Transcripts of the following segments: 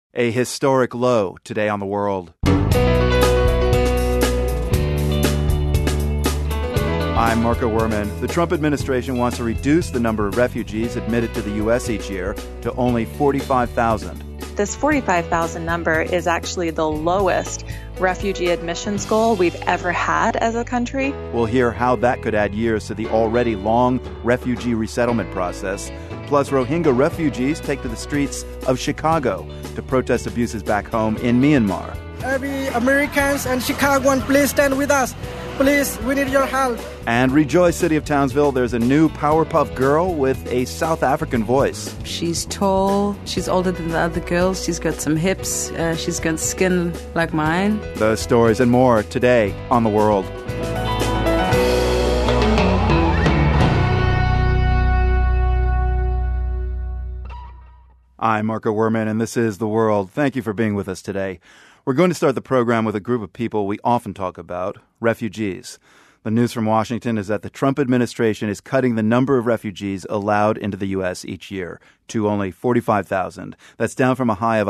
A historic low today on The World. I'm Marco Werman. The Trump administration wants to reduce the number of refugees admitted to the U.S. each year to only 45,000. This 45,000 number is actually the lowest refugee admissions goal we've ever had as a country. We'll hear how that could add years to the already long refugee resettlement process. Plus, Rohingya refugees take to the streets of Chicago to protest abuses back home in Myanmar. Every Americans and Chicagoans, please stand with us. Please, we need your help. And rejoice, city of Townsville, there's a new Powerpuff Girl with a South African voice. She's tall, she's older than the other girls, she's got some hips, she's got skin like mine. Those stories and more today on The World. I'm Marco Werman, and this is The World. Thank you for being with us today. We're going to start the program with a group of people we often talk about, refugees. The news from Washington is that the Trump administration is cutting the number of refugees allowed into the U.S. each year to only 45,000. That's down from a high of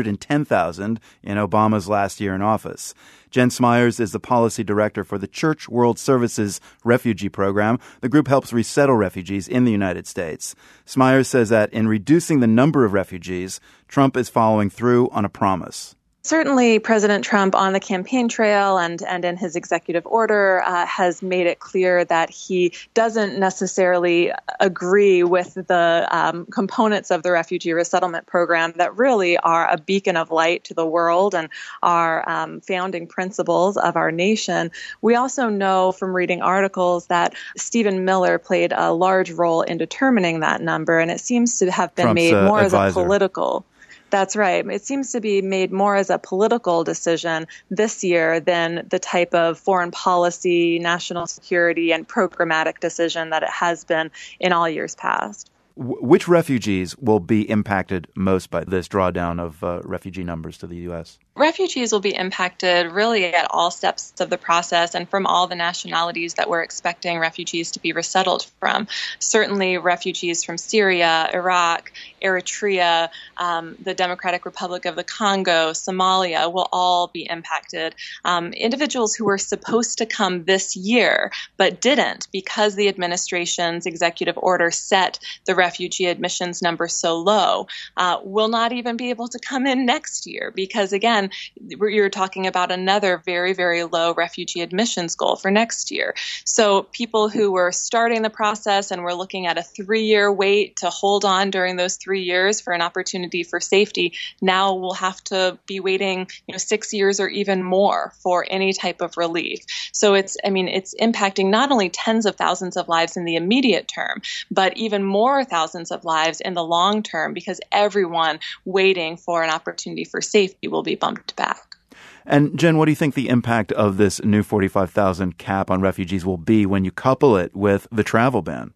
110,000 in Obama's last year in office. Jen Smyers is the policy director for the Church World Services Refugee Program. The group helps resettle refugees in the United States. Smyers says that in reducing the number of refugees, Trump is following through on a promise. Certainly, President Trump on the campaign trail and in his executive order has made it clear that he doesn't necessarily agree with the components of the refugee resettlement program that really are a beacon of light to the world and are founding principles of our nation. We also know from reading articles that Stephen Miller played a large role in determining that number, and it seems to have been Trump's made more advisor. as a political. That's right. It seems to be made more as a political decision this year than the type of foreign policy, national security, and programmatic decision that it has been in all years past. Which refugees will be impacted most by this drawdown of refugee numbers to the U.S.? Refugees will be impacted really at all steps of the process and from all the nationalities that we're expecting refugees to be resettled from. Certainly refugees from Syria, Iraq, Eritrea, the Democratic Republic of the Congo, Somalia will all be impacted. Individuals who were supposed to come this year but didn't because the administration's executive order set the refugee admissions number so low will not even be able to come in next year because, again, you're talking about another very, very low refugee admissions goal for next year. So people who were starting the process and were looking at a 3-year wait to hold on during those 3 years for an opportunity for safety now will have to be waiting 6 years or even more for any type of relief. So it's impacting not only tens of thousands of lives in the immediate term, but even more thousands of lives in the long term because everyone waiting for an opportunity for safety will be bumped back. And Jen, what do you think the impact of this new 45,000 cap on refugees will be when you couple it with the travel ban?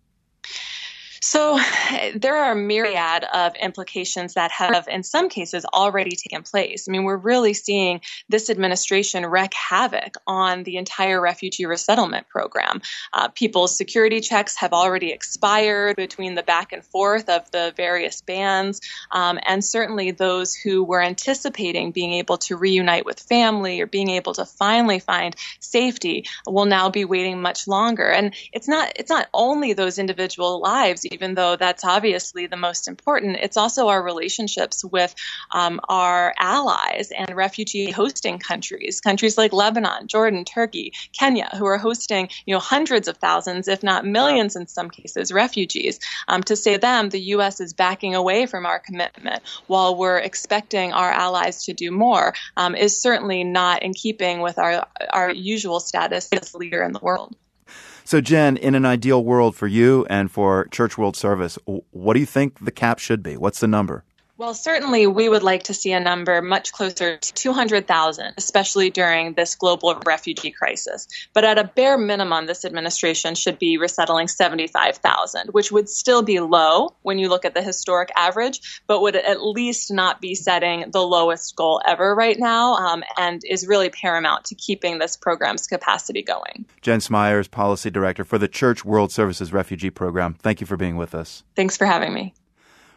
So there are a myriad of implications that have, in some cases, already taken place. I mean, we're really seeing this administration wreak havoc on the entire refugee resettlement program. People's security checks have already expired between the back and forth of the various bans. And certainly those who were anticipating being able to reunite with family or being able to finally find safety will now be waiting much longer. And it's not only those individual lives, even though that's obviously the most important, it's also our relationships with our allies and refugee hosting countries like Lebanon, Jordan, Turkey, Kenya, who are hosting hundreds of thousands, if not millions in some cases, refugees. To say to them, the U.S. is backing away from our commitment while we're expecting our allies to do more is certainly not in keeping with our usual status as a leader in the world. So, Jen, in an ideal world for you and for Church World Service, what do you think the cap should be? What's the number? Well, certainly we would like to see a number much closer to 200,000, especially during this global refugee crisis. But at a bare minimum, this administration should be resettling 75,000, which would still be low when you look at the historic average, but would at least not be setting the lowest goal ever right now, and is really paramount to keeping this program's capacity going. Jen Smyers, Policy Director for the Church World Services Refugee Program. Thank you for being with us. Thanks for having me.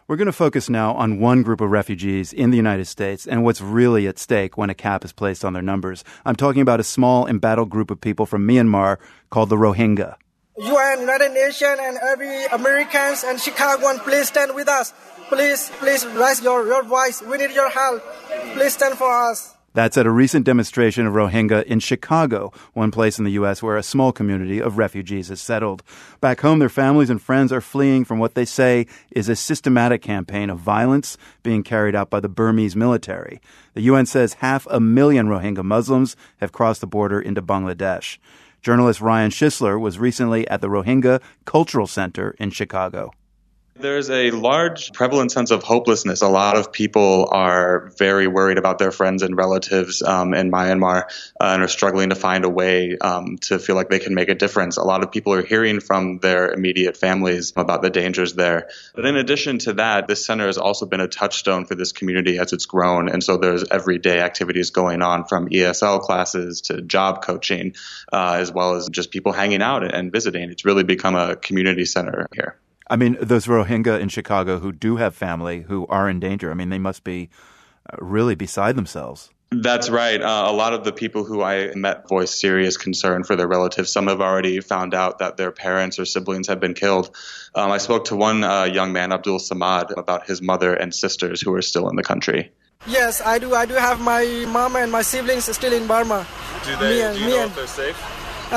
We're going to focus now on one group of refugees in the United States and what's really at stake when a cap is placed on their numbers. I'm talking about a small embattled group of people from Myanmar called the Rohingya. UN, United Nations, and every Americans and Chicagoan, please stand with us. Please raise your voice. We need your help. Please stand for us. That's at a recent demonstration of Rohingya in Chicago, one place in the U.S. where a small community of refugees has settled. Back home, their families and friends are fleeing from what they say is a systematic campaign of violence being carried out by the Burmese military. The UN says 500,000 Rohingya Muslims have crossed the border into Bangladesh. Journalist Ryan Schisler was recently at the Rohingya Cultural Center in Chicago. There's a large prevalent sense of hopelessness. A lot of people are very worried about their friends and relatives in Myanmar and are struggling to find a way to feel like they can make a difference. A lot of people are hearing from their immediate families about the dangers there. But in addition to that, this center has also been a touchstone for this community as it's grown. And so there's everyday activities going on, from ESL classes to job coaching, as well as just people hanging out and visiting. It's really become a community center here. I mean, those Rohingya in Chicago who do have family who are in danger, I mean, they must be really beside themselves. That's right. A lot of the people who I met voiced serious concern for their relatives. Some have already found out that their parents or siblings have been killed. I spoke to one young man, Abdul Samad, about his mother and sisters who are still in the country. Yes, I do. I do have my mom and my siblings still in Burma. Do you know if they're safe?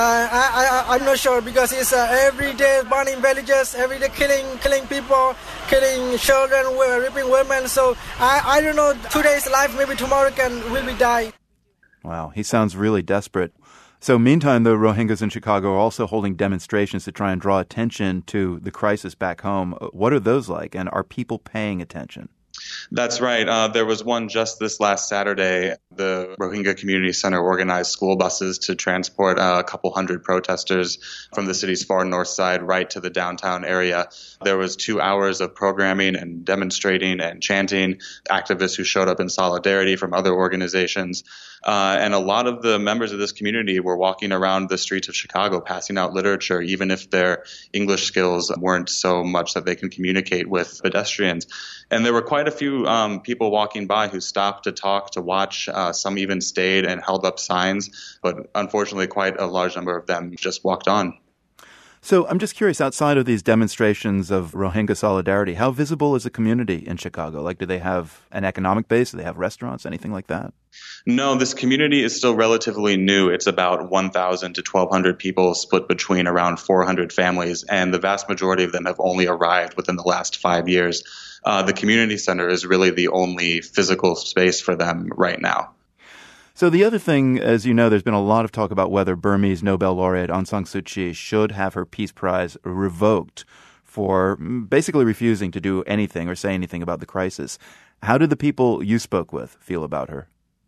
I'm not sure, because it's every day burning villages, every day killing people, killing children, raping women. So I don't know, today's life, maybe tomorrow will be die. Wow, he sounds really desperate. So meantime, the Rohingyas in Chicago are also holding demonstrations to try and draw attention to the crisis back home. What are those like, and are people paying attention? That's right. There was one just this last Saturday. The Rohingya Community Center organized school buses to transport a couple hundred protesters from the city's far north side right to the downtown area. There was 2 hours of programming and demonstrating and chanting, activists who showed up in solidarity from other organizations. And a lot of the members of this community were walking around the streets of Chicago passing out literature, even if their English skills weren't so much that they can communicate with pedestrians. And there were quite a few people walking by who stopped to talk, to watch. Some even stayed and held up signs. But unfortunately, quite a large number of them just walked on. So I'm just curious, outside of these demonstrations of Rohingya solidarity, how visible is the community in Chicago? Like, do they have an economic base? Do they have restaurants, anything like that? No, this community is still relatively new. It's about 1,000 to 1,200 people split between around 400 families, and the vast majority of them have only arrived within the last 5 years. The community center is really the only physical space for them right now. So the other thing, as you know, there's been a lot of talk about whether Burmese Nobel laureate Aung San Suu Kyi should have her Peace Prize revoked for basically refusing to do anything or say anything about the crisis. How did the people you spoke with feel about her?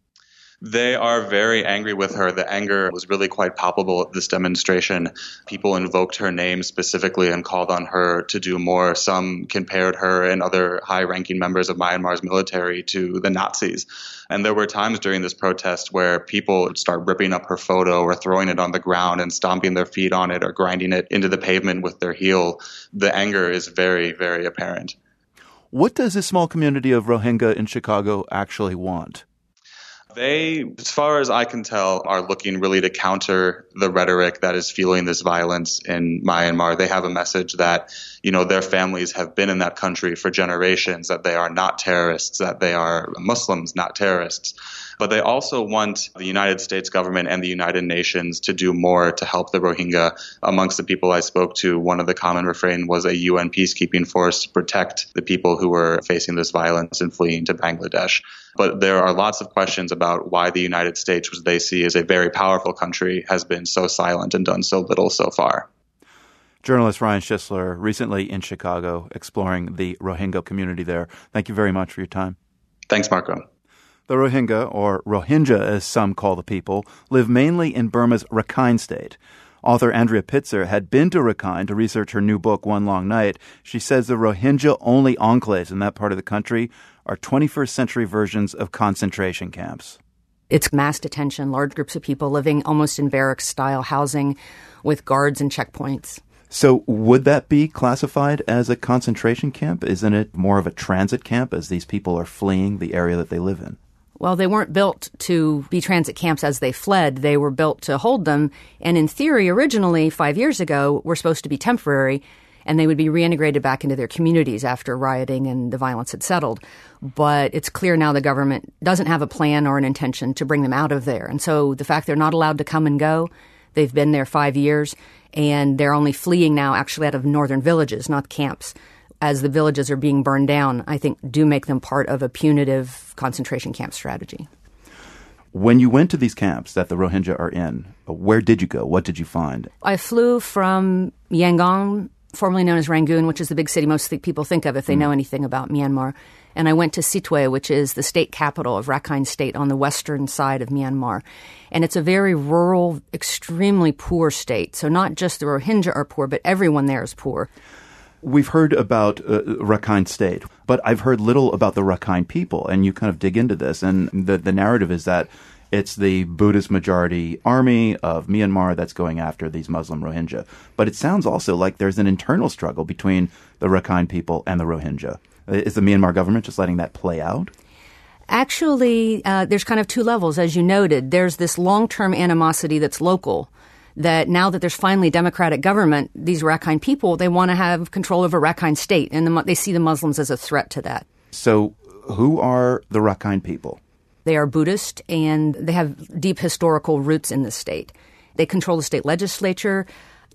They are very angry with her. The anger was really quite palpable at this demonstration. People invoked her name specifically and called on her to do more. Some compared her and other high-ranking members of Myanmar's military to the Nazis. And there were times during this protest where people would start ripping up her photo or throwing it on the ground and stomping their feet on it or grinding it into the pavement with their heel. The anger is very, very apparent. What does this small community of Rohingya in Chicago actually want? They, as far as I can tell, are looking really to counter the rhetoric that is fueling this violence in Myanmar. They have a message that, their families have been in that country for generations, that they are not terrorists, that they are Muslims, not terrorists. But they also want the United States government and the United Nations to do more to help the Rohingya. Amongst the people I spoke to, one of the common refrain was a UN peacekeeping force to protect the people who were facing this violence and fleeing to Bangladesh. But there are lots of questions about why the United States, which they see as a very powerful country, has been so silent and done so little so far. Journalist Ryan Schisler, recently in Chicago, exploring the Rohingya community there. Thank you very much for your time. Thanks, Marco. The Rohingya, or Rohingya as some call the people, live mainly in Burma's Rakhine state. Author Andrea Pitzer had been to Rakhine to research her new book, One Long Night. She says the Rohingya-only enclaves in that part of the country are 21st century versions of concentration camps. It's mass detention, large groups of people living almost in barracks-style housing with guards and checkpoints. So would that be classified as a concentration camp? Isn't it more of a transit camp as these people are fleeing the area that they live in? Well, they weren't built to be transit camps as they fled. They were built to hold them. And in theory, originally, 5 years ago, were supposed to be temporary, and they would be reintegrated back into their communities after rioting and the violence had settled. But it's clear now the government doesn't have a plan or an intention to bring them out of there. And so the fact they're not allowed to come and go, they've been there 5 years, and they're only fleeing now actually out of northern villages, not camps. As the villages are being burned down, I think do make them part of a punitive concentration camp strategy. When you went to these camps that the Rohingya are in, where did you go? What did you find? I flew from Yangon, formerly known as Rangoon, which is the big city most people think of if they know anything about Myanmar. And I went to Sitwe, which is the state capital of Rakhine State on the western side of Myanmar. And it's a very rural, extremely poor state. So not just the Rohingya are poor, but everyone there is poor. We've heard about Rakhine State, but I've heard little about the Rakhine people, and you kind of dig into this, and the narrative is that it's the Buddhist majority army of Myanmar that's going after these Muslim Rohingya. But it sounds also like there's an internal struggle between the Rakhine people and the Rohingya. Is the Myanmar government just letting that play out? Actually, there's kind of two levels, as you noted. There's this long-term animosity that's local, that now that there's finally democratic government, these Rakhine people, they want to have control over Rakhine State, and they see the Muslims as a threat to that. So who are the Rakhine people? They are Buddhist, and they have deep historical roots in the state. They control the state legislature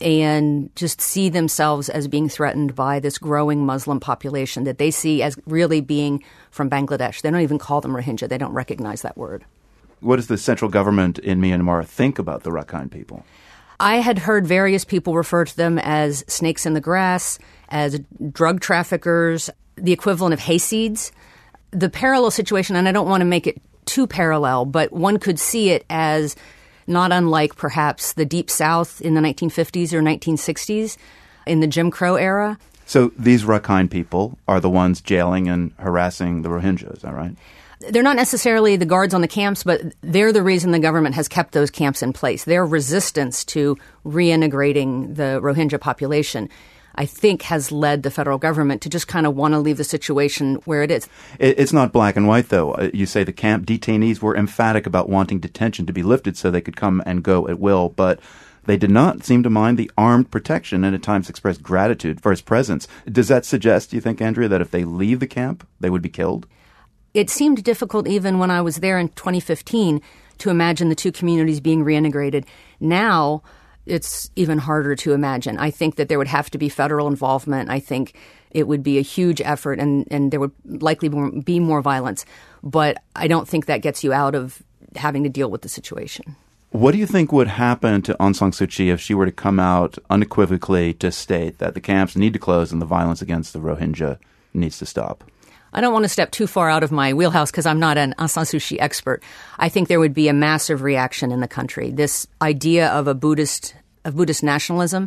and just see themselves as being threatened by this growing Muslim population that they see as really being from Bangladesh. They don't even call them Rohingya. They don't recognize that word. What does the central government in Myanmar think about the Rakhine people? I had heard various people refer to them as snakes in the grass, as drug traffickers, the equivalent of hayseeds. The parallel situation, and I don't want to make it too parallel, but one could see it as not unlike perhaps the Deep South in the 1950s or 1960s in the Jim Crow era. So these Rakhine people are the ones jailing and harassing the Rohingya, is that right? They're not necessarily the guards on the camps, but they're the reason the government has kept those camps in place. Their resistance to reintegrating the Rohingya population, I think, has led the federal government to just kind of want to leave the situation where it is. It's not black and white, though. You say the camp detainees were emphatic about wanting detention to be lifted so they could come and go at will, but they did not seem to mind the armed protection and at times expressed gratitude for his presence. Does that suggest, do you think, Andrea, that if they leave the camp, they would be killed? It seemed difficult even when I was there in 2015 to imagine the two communities being reintegrated. Now, it's even harder to imagine. I think that there would have to be federal involvement. I think it would be a huge effort, and there would likely be more violence. But I don't think that gets you out of having to deal with the situation. What do you think would happen to Aung San Suu Kyi if she were to come out unequivocally to state that the camps need to close and the violence against the Rohingya needs to stop? I don't want to step too far out of my wheelhouse because I'm not an Aung San Suu Kyi expert. I think there would be a massive reaction in the country. This idea of Buddhist nationalism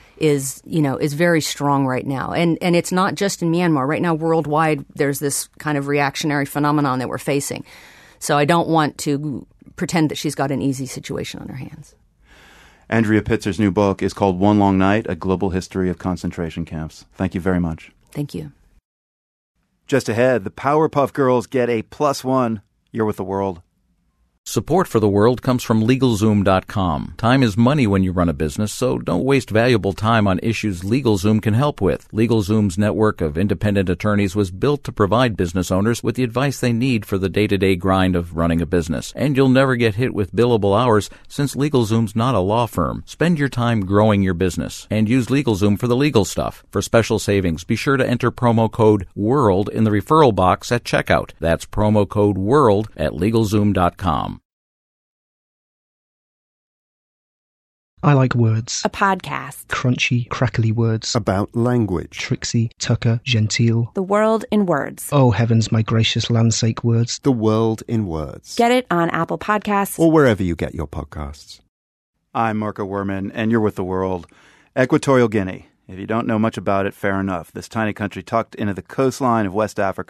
is very strong right now. And it's not just in Myanmar. Right now, worldwide, there's this kind of reactionary phenomenon that we're facing. So I don't want to pretend that she's got an easy situation on her hands. Andrea Pitzer's new book is called One Long Night, A Global History of Concentration Camps. Thank you very much. Thank you. Just ahead, the Powerpuff Girls get a +1. You're with The World. Support for The World comes from LegalZoom.com. Time is money when you run a business, so don't waste valuable time on issues LegalZoom can help with. LegalZoom's network of independent attorneys was built to provide business owners with the advice they need for the day-to-day grind of running a business. And you'll never get hit with billable hours since LegalZoom's not a law firm. Spend your time growing your business and use LegalZoom for the legal stuff. For special savings, be sure to enter promo code WORLD in the referral box at checkout. That's promo code WORLD at LegalZoom.com. I Like Words. A podcast. Crunchy, crackly words. About language. Trixie, Tucker, genteel. The world in words. Oh, heavens, my gracious landsake words. The world in words. Get it on Apple Podcasts. Or wherever you get your podcasts. I'm Marco Werman, and you're with The World. Equatorial Guinea. If you don't know much about it, fair enough. This tiny country tucked into the coastline of West Africa,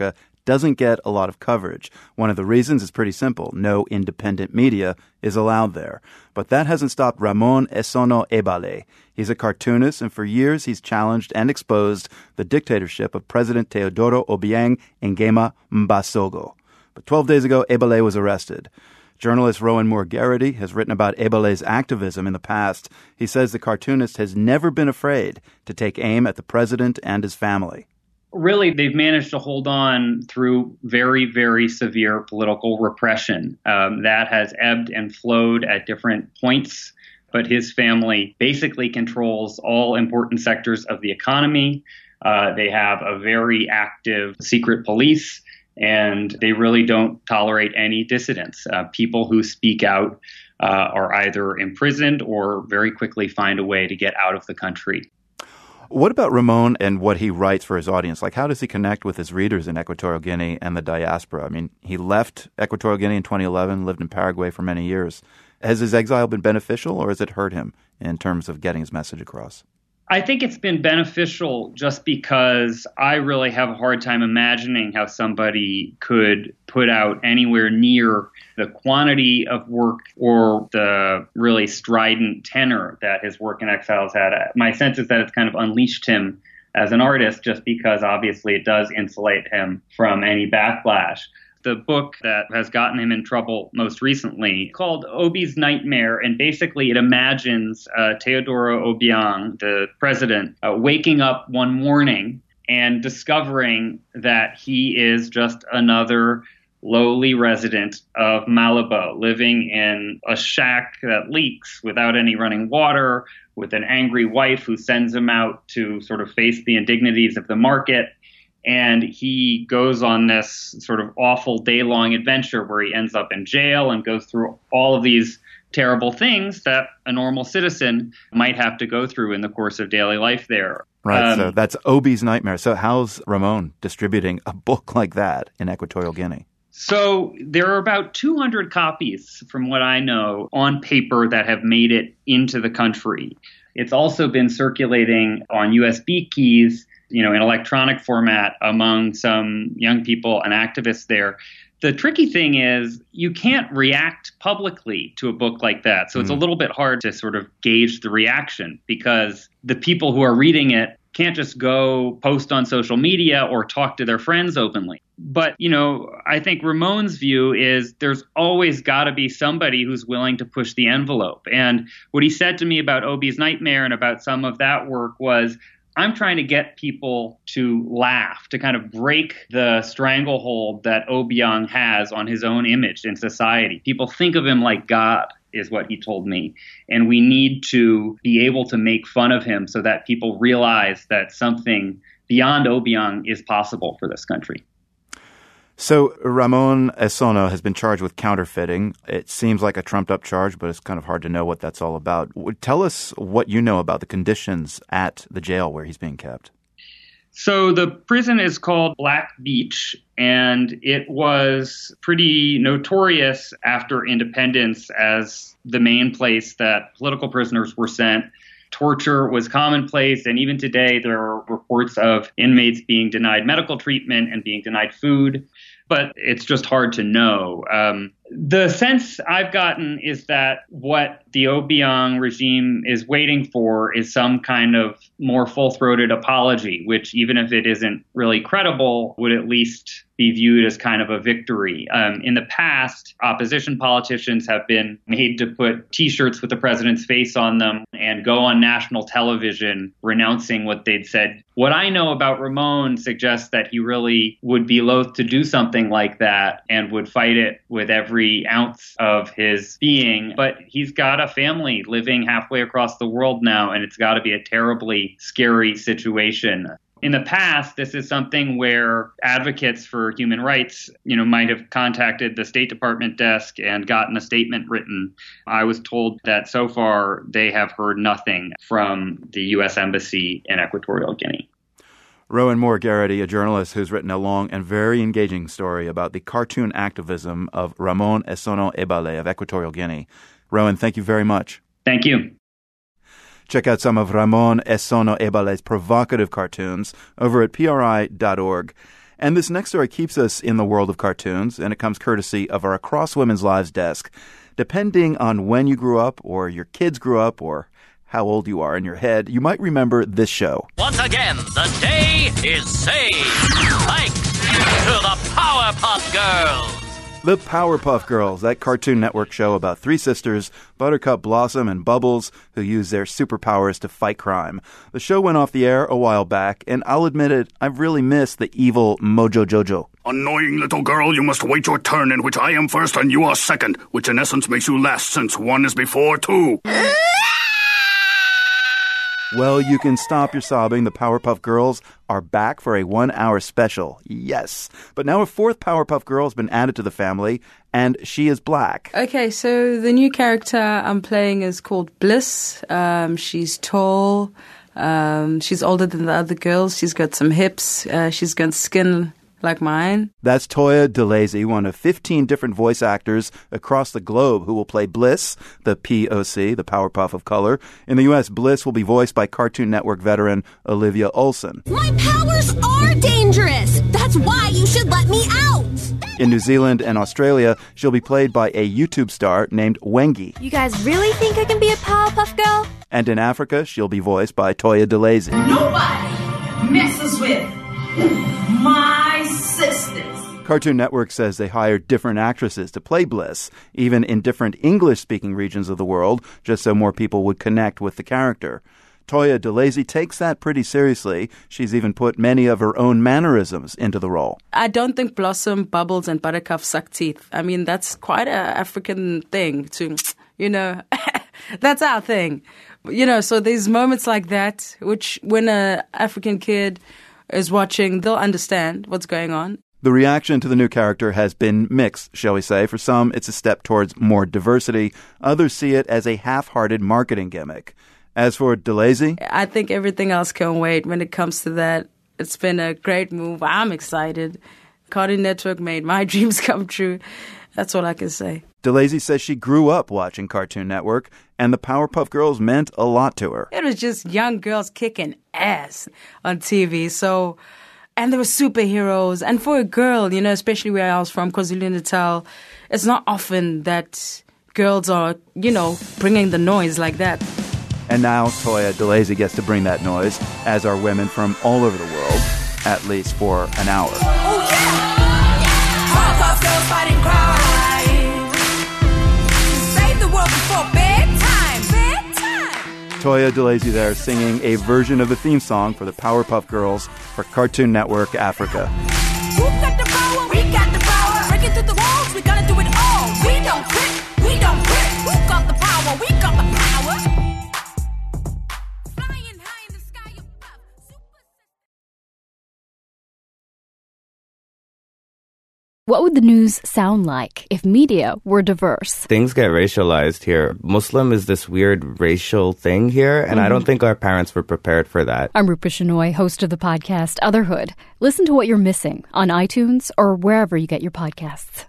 doesn't get a lot of coverage. One of the reasons is pretty simple. No independent media is allowed there. But that hasn't stopped Ramon Esono Ebale. He's a cartoonist, and for years he's challenged and exposed the dictatorship of President Teodoro Obiang Nguema Mbasogo. But 12 days ago, Ebale was arrested. Journalist Rowan Moore Garrity has written about Ebale's activism in the past. He says the cartoonist has never been afraid to take aim at the president and his family. Really, they've managed to hold on through very, very severe political repression. That has ebbed and flowed at different points, but his family basically controls all important sectors of the economy. They have a very active secret police, and they really don't tolerate any dissidents. People who speak out are either imprisoned or very quickly find a way to get out of the country. What about Ramon and what he writes for his audience? Like, how does he connect with his readers in Equatorial Guinea and the diaspora? I mean, he left Equatorial Guinea in 2011, lived in Paraguay for many years. Has his exile been beneficial, or has it hurt him in terms of getting his message across? I think it's been beneficial just because I really have a hard time imagining how somebody could put out anywhere near the quantity of work or the really strident tenor that his work in exile has had. My sense is that it's kind of unleashed him as an artist just because obviously it does insulate him from any backlash. The book that has gotten him in trouble most recently, called Obi's Nightmare, and basically it imagines Teodoro Obiang, the president, waking up one morning and discovering that he is just another lowly resident of Malabo, living in a shack that leaks without any running water, with an angry wife who sends him out to sort of face the indignities of the market. And he goes on this sort of awful day-long adventure where he ends up in jail and goes through all of these terrible things that a normal citizen might have to go through in the course of daily life there. Right, so that's Obi's Nightmare. So how's Ramon distributing a book like that in Equatorial Guinea? So there are about 200 copies, from what I know, on paper that have made it into the country. It's also been circulating on USB keys, in electronic format among some young people and activists there. The tricky thing is you can't react publicly to a book like that. So it's a little bit hard to sort of gauge the reaction because the people who are reading it can't just go post on social media or talk to their friends openly. But, I think Ramon's view is there's always got to be somebody who's willing to push the envelope. And what he said to me about Obi's Nightmare and about some of that work was, I'm trying to get people to laugh, to kind of break the stranglehold that Obiang has on his own image in society. People think of him like God, is what he told me. And we need to be able to make fun of him so that people realize that something beyond Obiang is possible for this country. So Ramon Esono has been charged with counterfeiting. It seems like a trumped-up charge, but it's kind of hard to know what that's all about. Tell us what you know about the conditions at the jail where he's being kept. So the prison is called Black Beach, and it was pretty notorious after independence as the main place that political prisoners were sent. Torture was commonplace, and even today there are reports of inmates being denied medical treatment and being denied food, but it's just hard to know. The sense I've gotten is that what the Obiang regime is waiting for is some kind of more full-throated apology, which, even if it isn't really credible, would at least be viewed as kind of a victory. In the past, opposition politicians have been made to put T-shirts with the president's face on them and go on national television renouncing what they'd said. What I know about Ramon suggests that he really would be loath to do something like that and would fight it with every ounce of his being. But he's got a family living halfway across the world now, and it's got to be a terribly scary situation. In the past, this is something where advocates for human rights, might have contacted the State Department desk and gotten a statement written. I was told that so far they have heard nothing from the U.S. Embassy in Equatorial Guinea. Rowan Moore Garrity, a journalist who's written a long and very engaging story about the cartoon activism of Ramon Esono Ebale of Equatorial Guinea. Rowan, thank you very much. Thank you. Check out some of Ramon Esono Ebale's provocative cartoons over at PRI.org. And this next story keeps us in the world of cartoons, and it comes courtesy of our Across Women's Lives desk. Depending on when you grew up, or your kids grew up, or how old you are in your head, you might remember this show. Once again, the day is saved thanks to the Powerpuff Girls. The Powerpuff Girls, that Cartoon Network show about three sisters, Buttercup, Blossom, and Bubbles, who use their superpowers to fight crime. The show went off the air a while back, and I'll admit it, I've really missed the evil Mojo Jojo. Annoying little girl, you must wait your turn in which I am first and you are second, which in essence makes you last since one is before two. Well, you can stop your sobbing. The Powerpuff Girls are back for a 1-hour special. Yes. But now a fourth Powerpuff Girl has been added to the family, and she is black. Okay, so the new character I'm playing is called Bliss. She's tall. She's older than the other girls. She's got some hips. She's got skin like mine. That's Toya DeLazy, one of 15 different voice actors across the globe who will play Bliss, the POC, the Powerpuff of Color. In the U.S., Bliss will be voiced by Cartoon Network veteran Olivia Olson. My powers are dangerous! That's why you should let me out! In New Zealand and Australia, she'll be played by a YouTube star named Wengi. You guys really think I can be a Powerpuff Girl? And in Africa, she'll be voiced by Toya DeLazy. Nobody messes with my sisters. Cartoon Network says they hired different actresses to play Bliss, even in different English-speaking regions of the world, just so more people would connect with the character. Toya DeLazy takes that pretty seriously. She's even put many of her own mannerisms into the role. I don't think Blossom, Bubbles, and Buttercup suck teeth. I mean, that's quite an African thing to, that's our thing. So there's moments like that, which when an African kid is watching, they'll understand what's going on. The reaction to the new character has been mixed, shall we say. For some, it's a step towards more diversity. Others see it as a half-hearted marketing gimmick. As for DeLazy, I think everything else can wait when it comes to that. It's been a great move. I'm excited. Cartoon Network made my dreams come true. That's all I can say. DeLazy says she grew up watching Cartoon Network, and the Powerpuff Girls meant a lot to her. It was just young girls kicking ass on TV. And there were superheroes. And for a girl, especially where I was from, KwaZulu-Natal, it's not often that girls are, bringing the noise like that. And now Toya DeLazy gets to bring that noise, as are women from all over the world, at least for an hour. Oh, yeah! Powerpuff Girls fighting crime. Save the world before bedtime. Toya DeLazy there singing a version of the theme song for the Powerpuff Girls for Cartoon Network Africa. Who got the power? We got the power. Breaking through the walls, we gotta do it all. We don't quit. We don't quit. Who got the power? We got the power. What would the news sound like if media were diverse? Things get racialized here. Muslim is this weird racial thing here, and I don't think our parents were prepared for that. I'm Rupa Shenoy, host of the podcast Otherhood. Listen to what you're missing on iTunes or wherever you get your podcasts.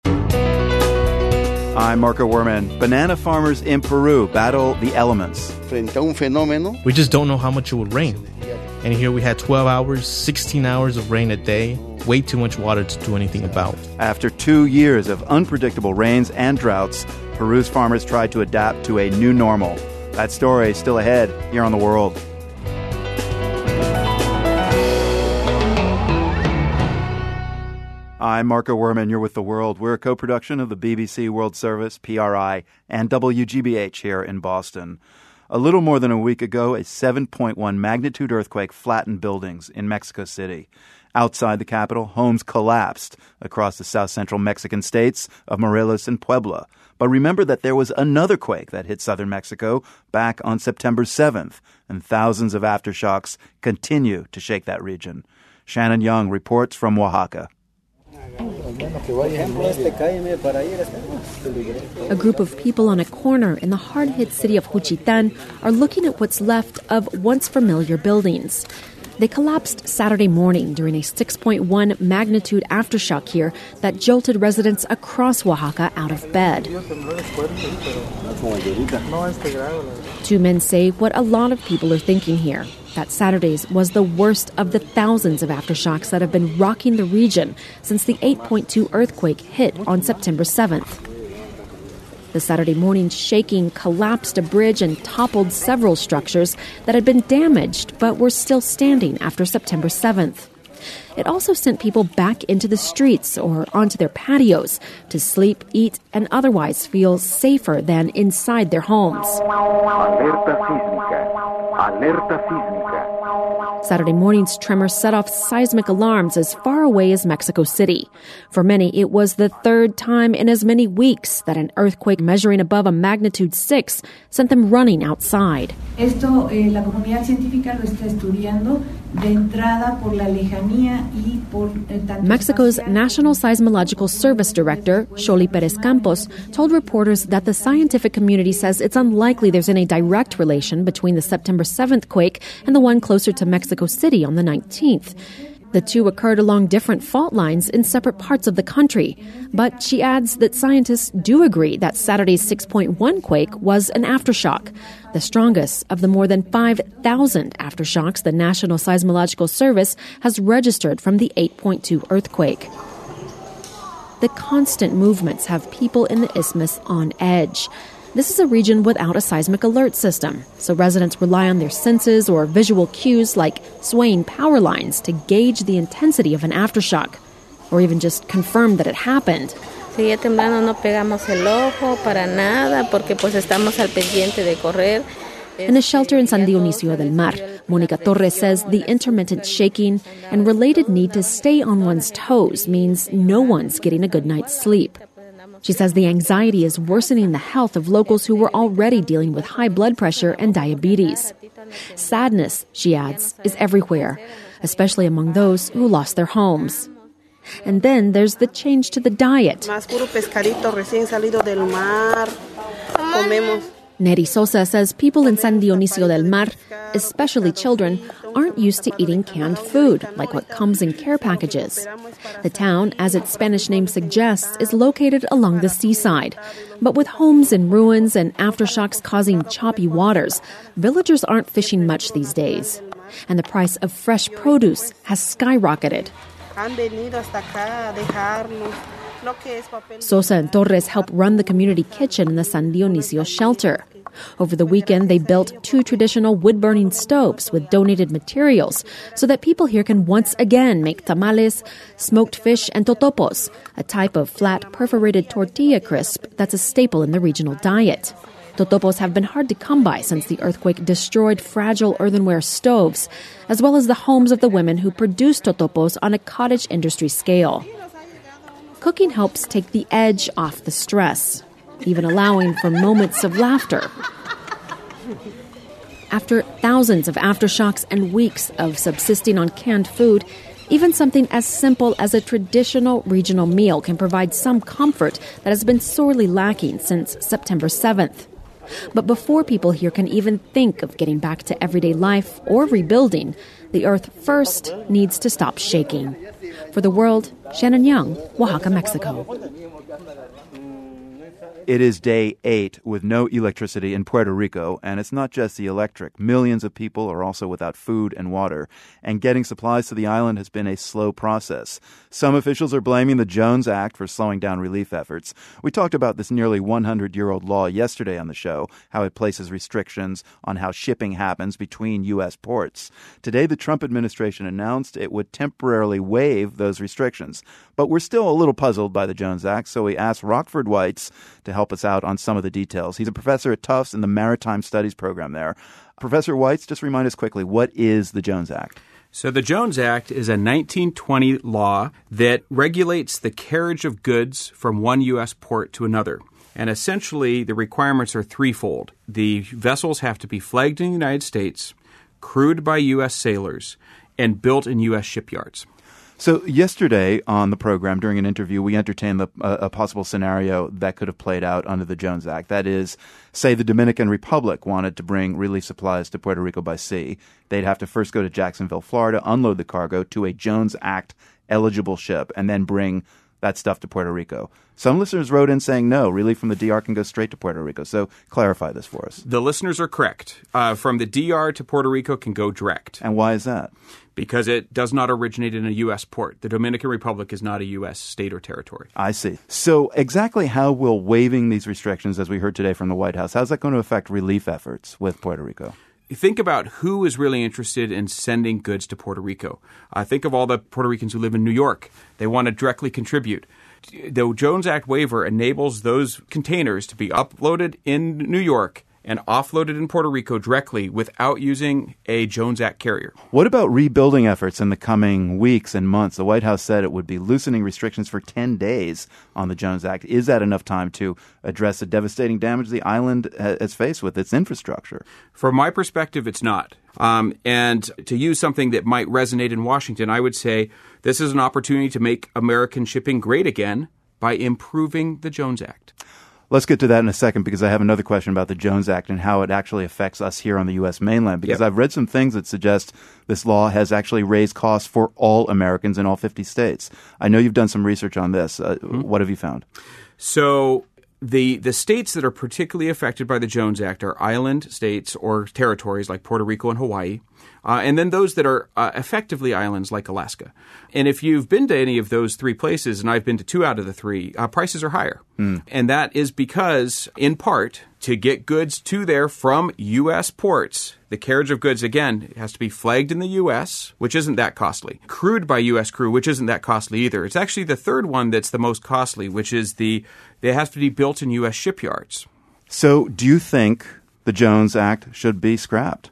I'm Marco Werman. Banana farmers in Peru battle the elements. We just don't know how much it would rain. And here we had 12 hours, 16 hours of rain a day. Way too much water to do anything about. After 2 years of unpredictable rains and droughts, Peru's farmers tried to adapt to a new normal. That story is still ahead here on The World. I'm Marco Werman. You're with The World. We're a co-production of the BBC World Service, PRI, and WGBH here in Boston. A little more than a week ago, a 7.1 magnitude earthquake flattened buildings in Mexico City. Outside the capital, homes collapsed across the south-central Mexican states of Morelos and Puebla. But remember that there was another quake that hit southern Mexico back on September 7th, and thousands of aftershocks continue to shake that region. Shannon Young reports from Oaxaca. A group of people on a corner in the hard-hit city of Juchitán are looking at what's left of once familiar buildings. They collapsed Saturday morning during a 6.1 magnitude aftershock here that jolted residents across Oaxaca out of bed. Two men say what a lot of people are thinking here. That Saturday's was the worst of the thousands of aftershocks that have been rocking the region since the 8.2 earthquake hit on September 7th. The Saturday morning shaking collapsed a bridge and toppled several structures that had been damaged but were still standing after September 7th. It also sent people back into the streets or onto their patios to sleep, eat, and otherwise feel safer than inside their homes. Alerta sísmica. Alerta sísmica. Saturday morning's tremor set off seismic alarms as far away as Mexico City. For many, it was the third time in as many weeks that an earthquake measuring above a magnitude 6 sent them running outside. Esto la comunidad científica lo está estudiando de entrada por la lejanía y por tanto. Mexico's National Seismological Service Director, Xoli Perez Campos, told reporters that the scientific community says it's unlikely there's any direct relation between the September 7th quake and the one closer to Mexico City on the 19th. The two occurred along different fault lines in separate parts of the country. But she adds that scientists do agree that Saturday's 6.1 quake was an aftershock, the strongest of the more than 5,000 aftershocks the National Seismological Service has registered from the 8.2 earthquake. The constant movements have people in the isthmus on edge. This is a region without a seismic alert system, so residents rely on their senses or visual cues like swaying power lines to gauge the intensity of an aftershock, or even just confirm that it happened. Seguía temblando, no pegamos el ojo para nada, porque pues estamos al pendiente de correr. In a shelter in San Dionisio del Mar, Mónica Torres says the intermittent shaking and related need to stay on one's toes means no one's getting a good night's sleep. She says the anxiety is worsening the health of locals who were already dealing with high blood pressure and diabetes. Sadness, she adds, is everywhere, especially among those who lost their homes. And then there's the change to the diet. Más puro pescadito recién salido del mar. Comemos. Neri Sosa says people in San Dionisio del Mar, especially children, aren't used to eating canned food, like what comes in care packages. The town, as its Spanish name suggests, is located along the seaside. But with homes in ruins and aftershocks causing choppy waters, villagers aren't fishing much these days. And the price of fresh produce has skyrocketed. Sosa and Torres help run the community kitchen in the San Dionisio shelter. Over the weekend, they built 2 traditional wood-burning stoves with donated materials so that people here can once again make tamales, smoked fish, and totopos, a type of flat, perforated tortilla crisp that's a staple in the regional diet. Totopos have been hard to come by since the earthquake destroyed fragile earthenware stoves, as well as the homes of the women who produce totopos on a cottage industry scale. Cooking helps take the edge off the stress, even allowing for moments of laughter. After thousands of aftershocks and weeks of subsisting on canned food, even something as simple as a traditional regional meal can provide some comfort that has been sorely lacking since September 7th. But before people here can even think of getting back to everyday life or rebuilding, the earth first needs to stop shaking. For The World, Shannon Young, Oaxaca, Mexico. It is day 8 with no electricity in Puerto Rico, and it's not just the electric. Millions of people are also without food and water, and getting supplies to the island has been a slow process. Some officials are blaming the Jones Act for slowing down relief efforts. We talked about this nearly 100-year-old law yesterday on the show, how it places restrictions on how shipping happens between U.S. ports. Today, the Trump administration announced it would temporarily waive those restrictions. But we're still a little puzzled by the Jones Act, so we asked Rockford Weitz to help us out on some of the details. He's a professor at Tufts in the Maritime Studies program there. Professor Weitz, just remind us quickly, what is the Jones Act? So the Jones Act is a 1920 law that regulates the carriage of goods from one U.S. port to another. And essentially, the requirements are threefold. The vessels have to be flagged in the United States, crewed by U.S. sailors, and built in U.S. shipyards. So yesterday on the program, during an interview, we entertained a possible scenario that could have played out under the Jones Act. That is, say the Dominican Republic wanted to bring relief supplies to Puerto Rico by sea. They'd have to first go to Jacksonville, Florida, unload the cargo to a Jones Act eligible ship, and then bring that stuff to Puerto Rico. Some listeners wrote in saying no, relief from the DR can go straight to Puerto Rico. So clarify this for us. The listeners are correct. From the DR to Puerto Rico can go direct. And why is that? Because it does not originate in a U.S. port. The Dominican Republic is not a U.S. state or territory. I see. So exactly how will waiving these restrictions, as we heard today from the White House, how's that going to affect relief efforts with Puerto Rico? Think about who is really interested in sending goods to Puerto Rico. Think of all the Puerto Ricans who live in New York. They want to directly contribute. The Jones Act waiver enables those containers to be uploaded in New York and offloaded in Puerto Rico directly without using a Jones Act carrier. What about rebuilding efforts in the coming weeks and months? The White House said it would be loosening restrictions for 10 days on the Jones Act. Is that enough time to address the devastating damage the island has faced with its infrastructure? From my perspective, it's not. And to use something that might resonate in Washington, I would say this is an opportunity to make American shipping great again by improving the Jones Act. Let's get to that in a second, because I have another question about the Jones Act and how it actually affects us here on the U.S. mainland, because I've read some things that suggest this law has actually raised costs for all Americans in all 50 states. I know you've done some research on this. What have you found? So the states that are particularly affected by the Jones Act are island states or territories like Puerto Rico and Hawaii, and then those that are effectively islands like Alaska. And if you've been to any of those three places, and I've been to 2 out of the 3, prices are higher. And that is because, in part, to get goods to there from U.S. ports, the carriage of goods, again, it has to be flagged in the U.S., which isn't that costly. Crewed by U.S. crew, which isn't that costly either. It's actually the third one that's the most costly, which is it has to be built in U.S. shipyards. So do you think the Jones Act should be scrapped?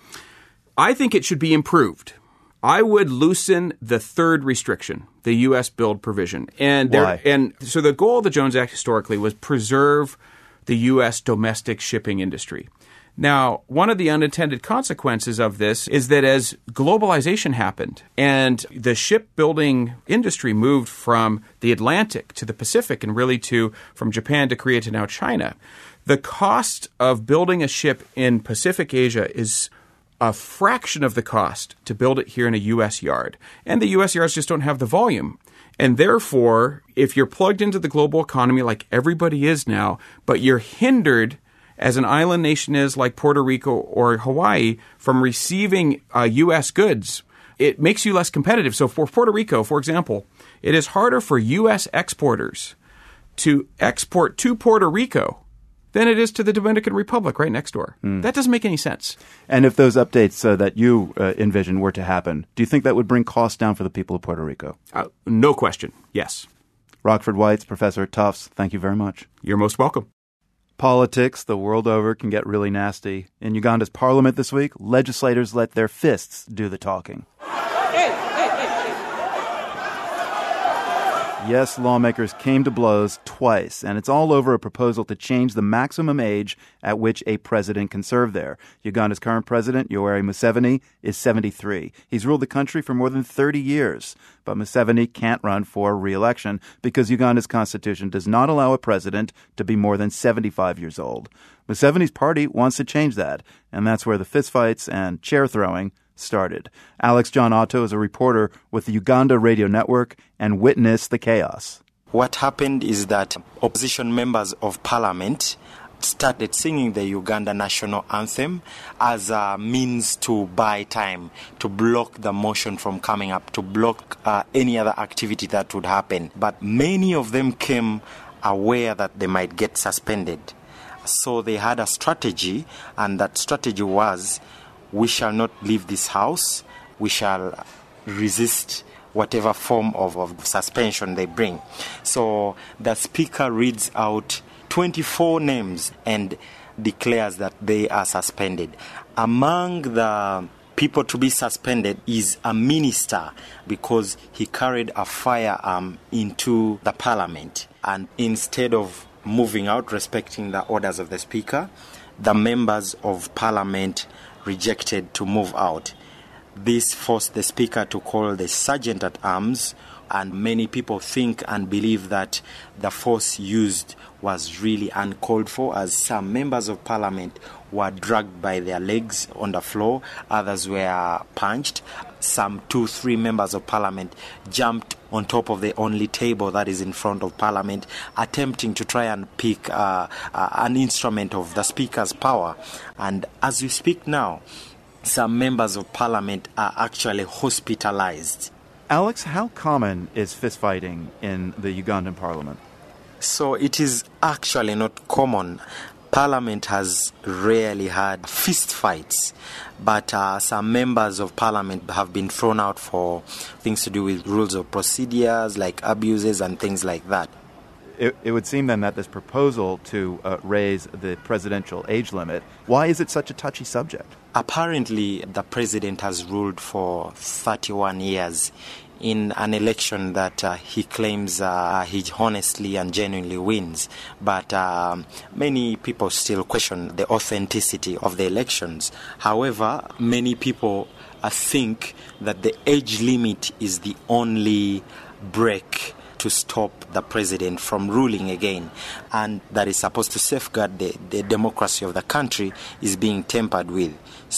I think it should be improved. I would loosen the third restriction, the U.S. build provision. Why? And so the goal of the Jones Act historically was preserve the U.S. domestic shipping industry. Now, one of the unintended consequences of this is that as globalization happened and the shipbuilding industry moved from the Atlantic to the Pacific and really from Japan to Korea to now China, the cost of building a ship in Pacific Asia is a fraction of the cost to build it here in a U.S. yard. And the U.S. yards just don't have the volume. And therefore, if you're plugged into the global economy like everybody is now, but you're hindered, as an island nation is like Puerto Rico or Hawaii, from receiving U.S. goods, it makes you less competitive. So for Puerto Rico, for example, it is harder for U.S. exporters to export to Puerto Rico than it is to the Dominican Republic right next door. That doesn't make any sense. And if those updates that you envision were to happen, do you think that would bring costs down for the people of Puerto Rico? No question. Yes. Rockford Whites, professor at Tufts, thank you very much. You're most welcome. Politics the world over can get really nasty. In Uganda's parliament this week, legislators let their fists do the talking. Yes, lawmakers came to blows twice, and it's all over a proposal to change the maximum age at which a president can serve there. Uganda's current president, Yoweri Museveni, is 73. He's ruled the country for more than 30 years. But Museveni can't run for re-election because Uganda's constitution does not allow a president to be more than 75 years old. Museveni's party wants to change that, and that's where the fistfights and chair throwing started. Alex John Otto is a reporter with the Uganda Radio Network and witnessed the chaos. What happened is that opposition members of parliament started singing the Uganda national anthem as a means to buy time, to block the motion from coming up, to block any other activity that would happen. But many of them came aware that they might get suspended. So they had a strategy, and that strategy was, we shall not leave this house. We shall resist whatever form of suspension they bring. So the speaker reads out 24 names and declares that they are suspended. Among the people to be suspended is a minister because he carried a firearm into the parliament. And instead of moving out, respecting the orders of the speaker, the members of parliament rejected to move out. This forced the speaker to call the sergeant at arms, and many people think and believe that the force used was really uncalled for, as some members of parliament were dragged by their legs on the floor, others were punched. some 2-3 members of parliament jumped on top of the only table that is in front of parliament, attempting to try and pick an instrument of the speaker's power. And as we speak now, some members of parliament are actually hospitalized. Alex, how common is fistfighting in the Ugandan parliament? So it is actually not common. Parliament has rarely had fist fights, but some members of parliament have been thrown out for things to do with rules of procedures, like abuses and things like that. It would seem then that this proposal to raise the presidential age limit, why is it such a touchy subject? Apparently, the president has ruled for 31 years in an election that he claims he honestly and genuinely wins. But many people still question the authenticity of the elections. However, many people think that the age limit is the only break to stop the president from ruling again, and that is supposed to safeguard the democracy of the country is being tampered with.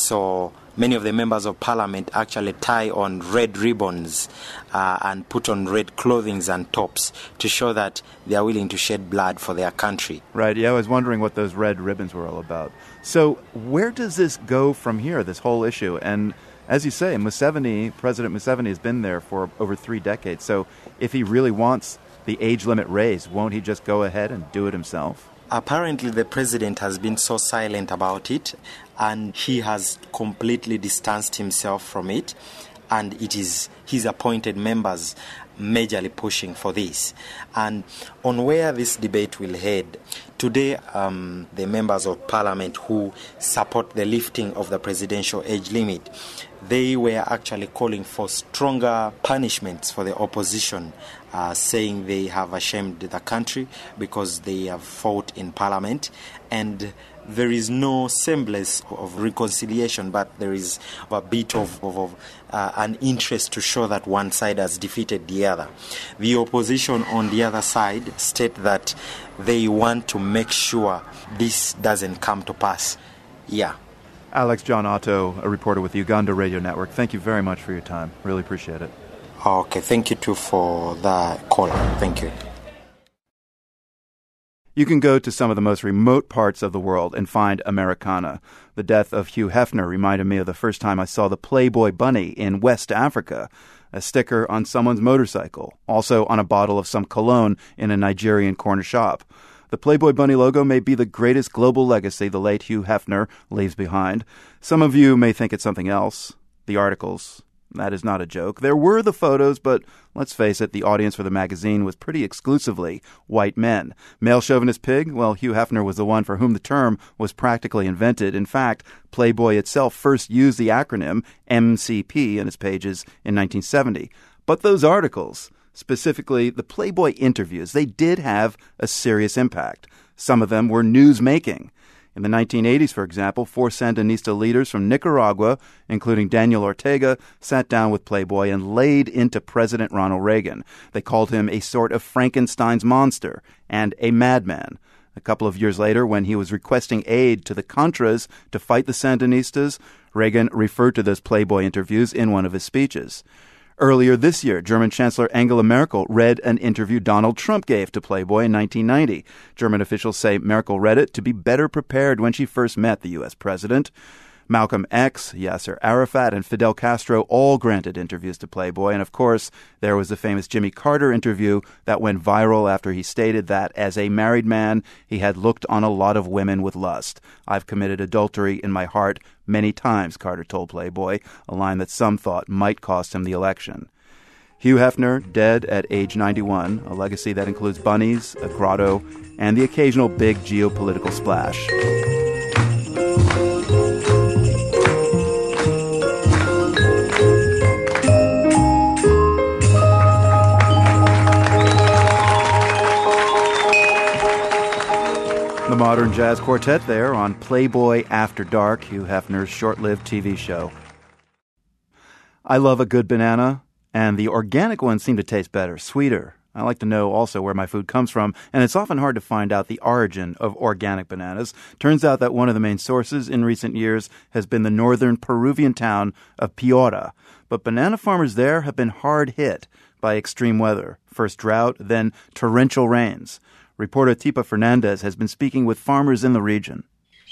So many of the members of parliament actually tie on red ribbons and put on red clothing and tops to show that they are willing to shed blood for their country. Right, yeah, I was wondering what those red ribbons were all about. So where does this go from here, this whole issue? And as you say, President Museveni has been there for over 3 decades. So if he really wants the age limit raised, won't he just go ahead and do it himself? Apparently, the president has been so silent about it, and he has completely distanced himself from it, and it is his appointed members majorly pushing for this. And on where this debate will head, today the members of parliament who support the lifting of the presidential age limit, they were actually calling for stronger punishments for the opposition, saying they have ashamed the country because they have fought in parliament, and there is no semblance of reconciliation, but there is a bit of an interest to show that one side has defeated the other. The opposition on the other side state that they want to make sure this doesn't come to pass. Yeah. Alex John Otto, a reporter with the Uganda Radio Network, thank you very much for your time. Really appreciate it. Okay, thank you too for the call. Thank you. You can go to some of the most remote parts of the world and find Americana. The death of Hugh Hefner reminded me of the first time I saw the Playboy bunny in West Africa, a sticker on someone's motorcycle, also on a bottle of some cologne in a Nigerian corner shop. The Playboy bunny logo may be the greatest global legacy the late Hugh Hefner leaves behind. Some of you may think it's something else. The articles. That is not a joke. There were the photos, but let's face it, the audience for the magazine was pretty exclusively white men. Male chauvinist pig? Well, Hugh Hefner was the one for whom the term was practically invented. In fact, Playboy itself first used the acronym MCP in its pages in 1970. But those articles, specifically the Playboy interviews, they did have a serious impact. Some of them were news-making. In the 1980s, for example, 4 Sandinista leaders from Nicaragua, including Daniel Ortega, sat down with Playboy and laid into President Ronald Reagan. They called him a sort of Frankenstein's monster and a madman. A couple of years later, when he was requesting aid to the Contras to fight the Sandinistas, Reagan referred to those Playboy interviews in one of his speeches. Earlier this year, German Chancellor Angela Merkel read an interview Donald Trump gave to Playboy in 1990. German officials say Merkel read it to be better prepared when she first met the U.S. president. Malcolm X, Yasser Arafat, and Fidel Castro all granted interviews to Playboy. And, of course, there was the famous Jimmy Carter interview that went viral after he stated that, as a married man, he had looked on a lot of women with lust. I've committed adultery in my heart many times, Carter told Playboy, a line that some thought might cost him the election. Hugh Hefner, dead at age 91, a legacy that includes bunnies, a grotto, and the occasional big geopolitical splash. The Modern Jazz Quartet there on Playboy After Dark, Hugh Hefner's short-lived TV show. I love a good banana, and the organic ones seem to taste better, sweeter. I like to know also where my food comes from, and it's often hard to find out the origin of organic bananas. Turns out that one of the main sources in recent years has been the northern Peruvian town of Piura. But banana farmers there have been hard hit by extreme weather. First drought, then torrential rains. Reporter Tipa Fernandez has been speaking with farmers in the region.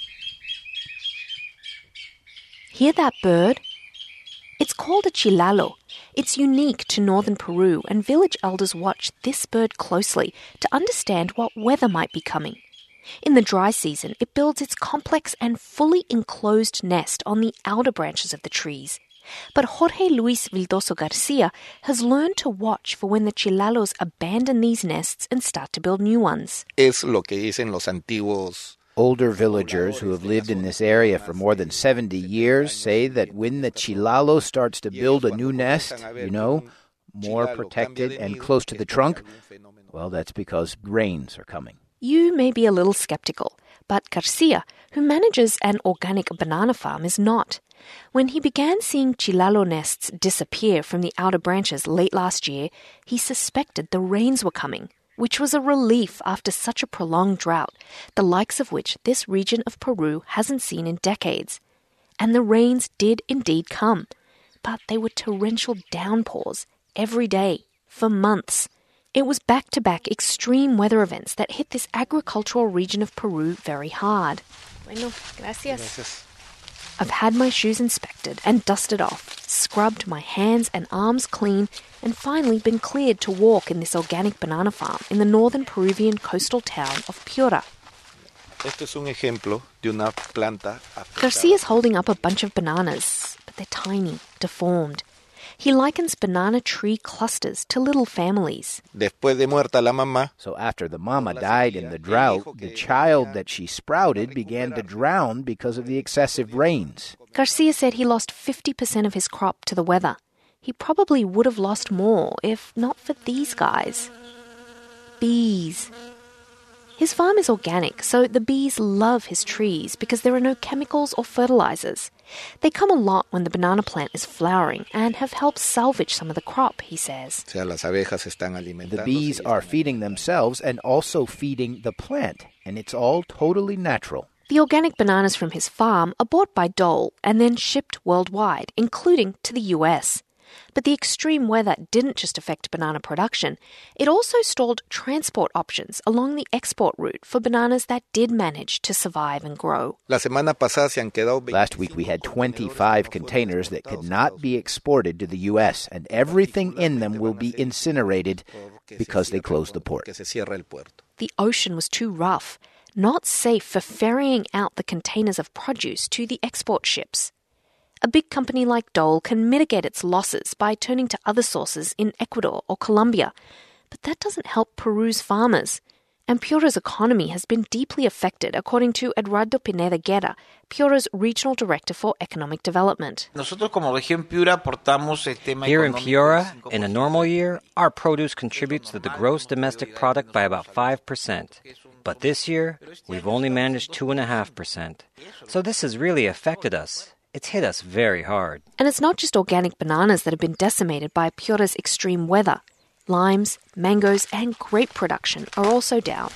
Hear that bird? It's called a chilalo. It's unique to northern Peru, and village elders watch this bird closely to understand what weather might be coming. In the dry season, it builds its complex and fully enclosed nest on the outer branches of the trees. But Jorge Luis Vildoso Garcia has learned to watch for when the chilalos abandon these nests and start to build new ones. Es lo que dicen los antiguos. Older villagers who have lived in this area for more than 70 years say that when the chilalo starts to build a new nest, more protected and close to the trunk, well, that's because rains are coming. You may be a little skeptical, but Garcia, who manages an organic banana farm, is not. When he began seeing chilalo nests disappear from the outer branches late last year, he suspected the rains were coming, which was a relief after such a prolonged drought, the likes of which this region of Peru hasn't seen in decades. And the rains did indeed come, but they were torrential downpours every day for months. It was back-to-back extreme weather events that hit this agricultural region of Peru very hard. Bueno, gracias. I've had my shoes inspected and dusted off, scrubbed my hands and arms clean, and finally been cleared to walk in this organic banana farm in the northern Peruvian coastal town of Piura. Este es un ejemplo de una planta afectada. Garcia's holding up a bunch of bananas, but they're tiny, deformed. He likens banana tree clusters to little families. Después de muerta la mamá, so after the mama died in the drought, the child that she sprouted began to drown because of the excessive rains. Garcia said he lost 50% of his crop to the weather. He probably would have lost more if not for these guys. Bees. His farm is organic, so the bees love his trees because there are no chemicals or fertilizers. They come a lot when the banana plant is flowering and have helped salvage some of the crop, he says. The bees are feeding themselves and also feeding the plant, and it's all totally natural. The organic bananas from his farm are bought by Dole and then shipped worldwide, including to the US. But the extreme weather didn't just affect banana production. It also stalled transport options along the export route for bananas that did manage to survive and grow. Last week we had 25 containers that could not be exported to the U.S., and everything in them will be incinerated because they closed the port. The ocean was too rough, not safe for ferrying out the containers of produce to the export ships. A big company like Dole can mitigate its losses by turning to other sources in Ecuador or Colombia. But that doesn't help Peru's farmers. And Piura's economy has been deeply affected, according to Eduardo Pineda Guerra, Piura's Regional Director for Economic Development. Here in Piura, in a normal year, our produce contributes to the gross domestic product by about 5%. But this year, we've only managed 2.5%. So this has really affected us. It's hit us very hard. And it's not just organic bananas that have been decimated by Piura's extreme weather. Limes, mangoes, and grape production are also down.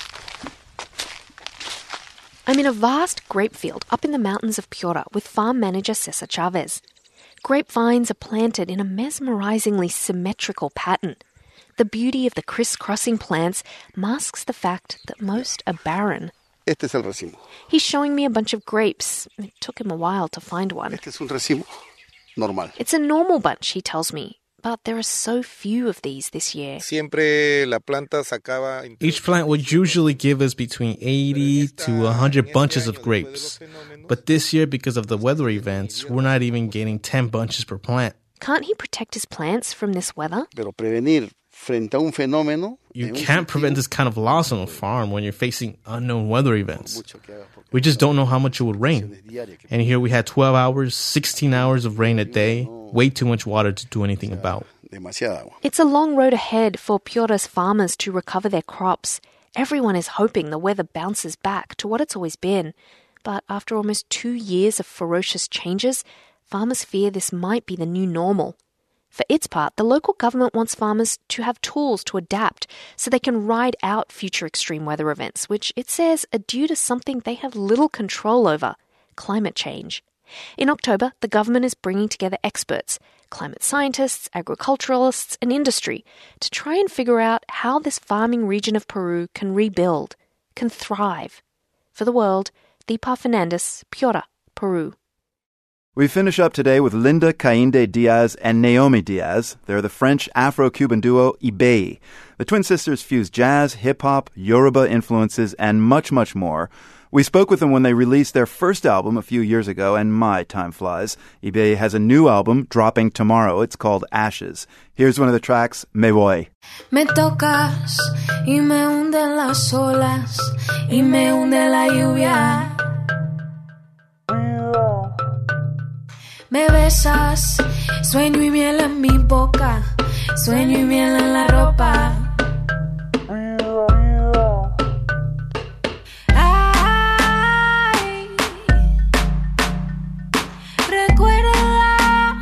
I'm in a vast grape field up in the mountains of Piura with farm manager Cesar Chavez. Grapevines are planted in a mesmerizingly symmetrical pattern. The beauty of the crisscrossing plants masks the fact that most are barren. Este es el racimo. He's showing me a bunch of grapes. It took him a while to find one. Este es un racimo normal. It's a normal bunch, he tells me. But there are so few of these this year. Siempre la planta sacaba... Each plant would usually give us between 80 to 100 bunches of grapes. But this year, because of the weather events, we're not even getting 10 bunches per plant. Can't he protect his plants from this weather? Pero prevenir frente a un fenómeno... You can't prevent this kind of loss on a farm when you're facing unknown weather events. We just don't know how much it would rain. And here we had 12 hours, 16 hours of rain a day. Way too much water to do anything about. It's a long road ahead for Piura's farmers to recover their crops. Everyone is hoping the weather bounces back to what it's always been. But after almost 2 years of ferocious changes, farmers fear this might be the new normal. For its part, the local government wants farmers to have tools to adapt so they can ride out future extreme weather events, which it says are due to something they have little control over, climate change. In October, the government is bringing together experts, climate scientists, agriculturalists, and industry to try and figure out how this farming region of Peru can rebuild, can thrive. For the World, Deepa Fernandez, Piura, Peru. We finish up today with Linda Cainde Diaz and Naomi Diaz. They're the French Afro-Cuban duo Ibei. The twin sisters fuse jazz, hip-hop, Yoruba influences, and much, much more. We spoke with them when they released their first album a few years ago, and my, time flies. Ibei has a new album dropping tomorrow. It's called Ashes. Here's one of the tracks, Me Voy. Me tocas y me hunden las olas y me hunde la lluvia. Me besas, sueño y miel en mi boca, sueño y miel en la ropa. Ay, recuerda,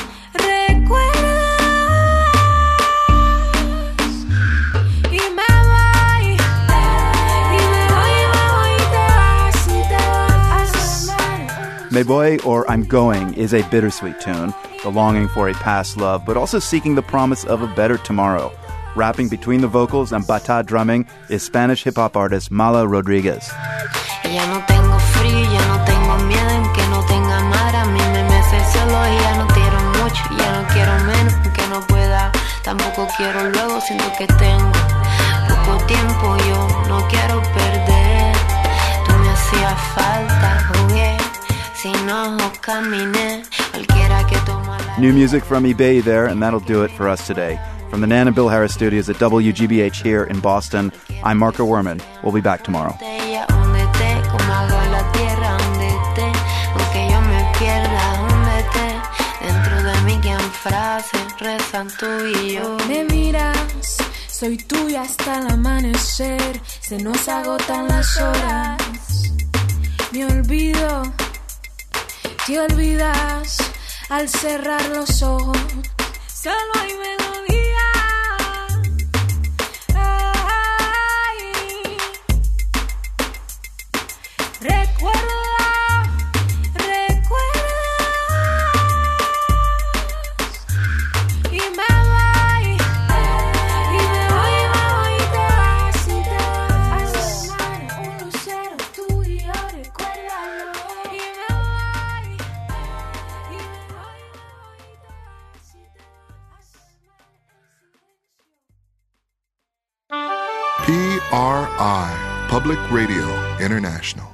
y me voy, y me voy, y te vas, y te vas. Me Voy or I'm Going is a bittersweet tune, the longing for a past love, but also seeking the promise of a better tomorrow. Rapping between the vocals and bata drumming is Spanish hip-hop artist Mala Rodriguez. Ya no tengo frío, ya no tengo miedo en que no tenga mar. A mí me mece el cielo y ya no quiero mucho, ya no quiero menos, aunque no pueda. Tampoco quiero luego, siento que tengo poco tiempo, yo no quiero perder. Tú me hacías falta, jugué, sin ojos caminé, cualquiera que toma la... New music from Ibei there, and that'll do it for us today. From the Nan and Bill Harris studios at WGBH here in Boston, I'm Marco Werman. We'll be back tomorrow. Me miras, soy tuya hasta el amanecer, se nos agotan las horas. Me olvido, te olvidas al cerrar los ojos. Solo hay melodía. Ay, recuerda, y me voy, y te vas, y te vas. Un lucero tuyo, recuérdalo. Y me voy, PRI, Public Radio International.